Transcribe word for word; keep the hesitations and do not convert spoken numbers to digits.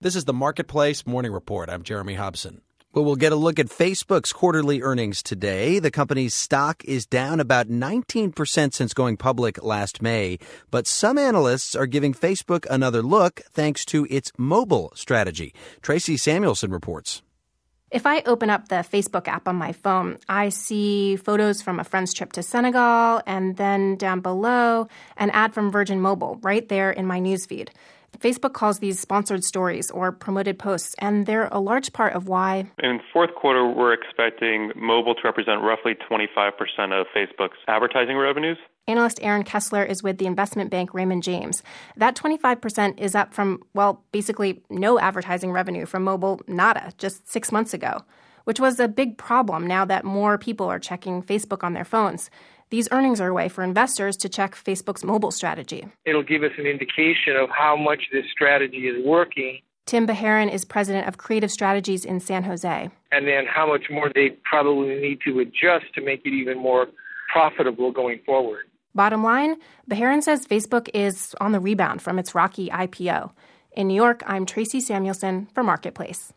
This is the Marketplace Morning Report. I'm Jeremy Hobson. Well, we'll get a look at Facebook's quarterly earnings today. The company's stock is down about nineteen percent since going public last May. But some analysts are giving Facebook another look thanks to its mobile strategy. Tracy Samuelson reports. If I open up the Facebook app on my phone, I see photos from a friend's trip to Senegal, and then down below, an ad from Virgin Mobile right there in my newsfeed. Facebook calls these sponsored stories or promoted posts, and they're a large part of why. In fourth quarter, we're expecting mobile to represent roughly twenty-five percent of Facebook's advertising revenues. Analyst Aaron Kessler is with the investment bank Raymond James. That twenty-five percent is up from, well, basically no advertising revenue from mobile, nada, just six months ago, which was a big problem now that more people are checking Facebook on their phones. These earnings are a way for investors to check Facebook's mobile strategy. It'll give us an indication of how much this strategy is working. Tim Baharin is president of Creative Strategies in San Jose. And then how much more they probably need to adjust to make it even more profitable going forward. Bottom line, Baharin says Facebook is on the rebound from its rocky I P O. In New York, I'm Tracy Samuelson for Marketplace.